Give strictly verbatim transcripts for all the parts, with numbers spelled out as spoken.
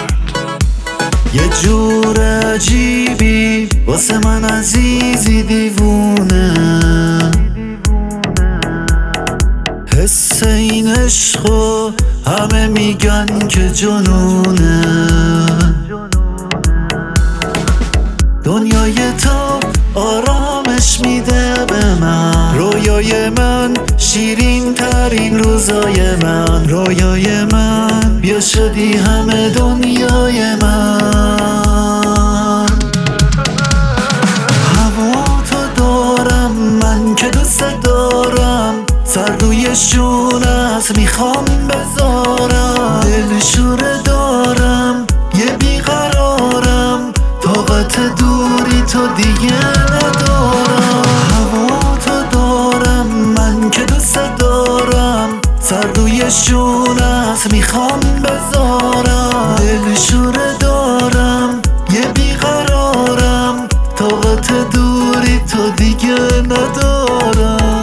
یه جور عجیبی واسه من عزیزی دیوونه، حس این عشقو همه میگن که جنونه. دنیای تو آرامش میده به من، رویای من شیرین ترین روزای من، رویای من بیا شدی همه دنیای من. هوا تو دارم من که دوست دارم، سر روی شونت میخوام بذارم، دل شوره دارم یه بیقرارم، طاقت دوری تو دیگه ندارم. هوا تو دارم من که دوست دارم، سر روی شونت میخوام بذارم، دل شوره دارم یه بیقرارم، طاقت دوری تو دیگه ندارم.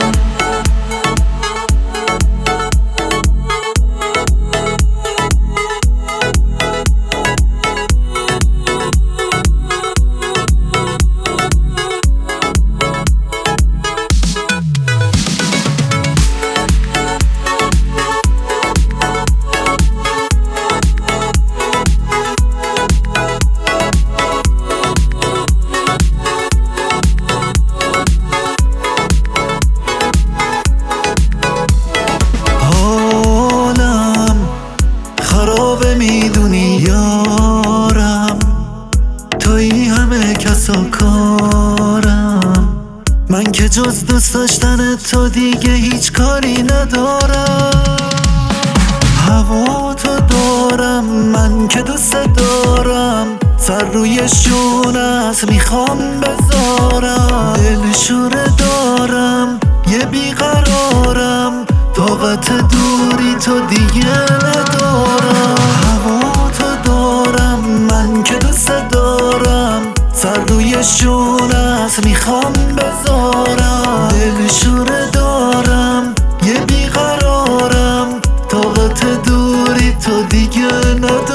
خرابه میدونی یارم، توی همه کسا کارم، من که جز دوست داشتن تو دیگه هیچ کاری ندارم. هوا تو دارم من که دوست دارم، سر روی شونت میخوام بذارم، دل شوره دارم یه بیقرارم، طاقت دوری تو دیگه ندارم. هوا تو دارم من که دوست دارم، سر روی شونت میخوام بذارم، دل شوره دارم یه بیقرارم، طاقت دوری تو دیگه ندارم.